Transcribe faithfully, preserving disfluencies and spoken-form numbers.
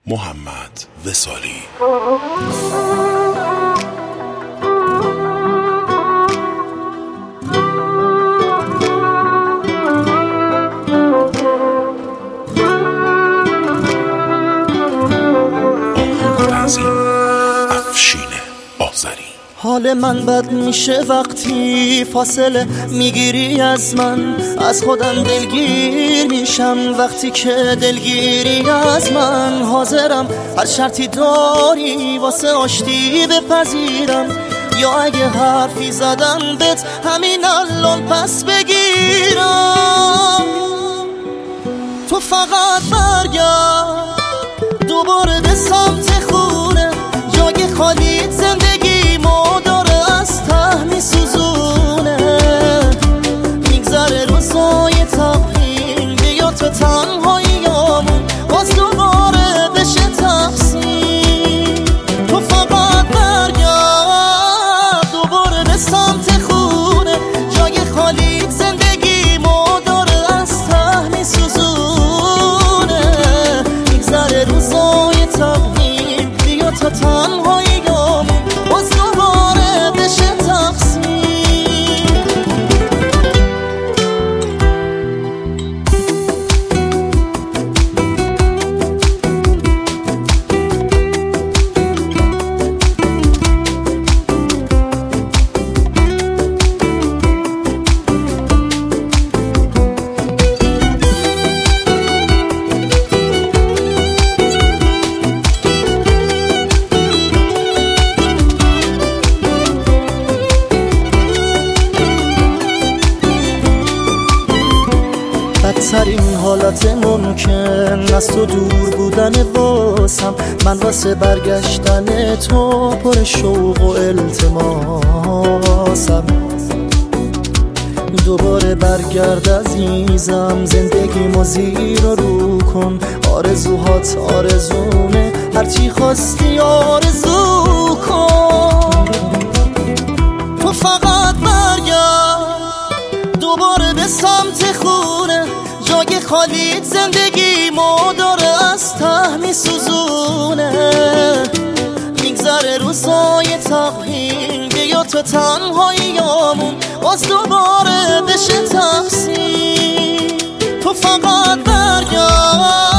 محمد وصالی. حال من بد میشه وقتی فاصله میگیری از من، از خودم دلگیر میشم وقتی که دلگیری از من. حاضرم هر شرطی داری واسه آشتی بپذیرم، یا اگه حرفی زدم بهت همین الان پس بگیرم. تو فقط برگرد دوباره به سمت خونه، جای خالیت زندگی ما داره از ته میسوزونه. میگذره روزای تقویم، بیا تو تنهاییامون باز دوباره بشه تقسیم. تو فقط برگرد دوباره به سمت خونه، جای خالیت زندگی ما داره از ته میسوزونه. میگذره روزای تقویم، بیا تو تنهاییامون باز دوباره بشه تقسیم. بدترین حالت ممکن از تو دور بودن واسم، من واسه برگشتن تو پر شوق و التماسم. دوباره برگرد عزیزم، زندگیمو زیر و رو کن. آرزوهات آرزومه، هرچی خواستی آرزو کن. تو فقط برگرد دوباره به سمت خونه، جای خالیت زندگی ما داره از ته میسوزونه. میگذره روزای تقویم، بیا تو تنهاییامون باز دوباره بشه تقسیم. تو فقط برگرد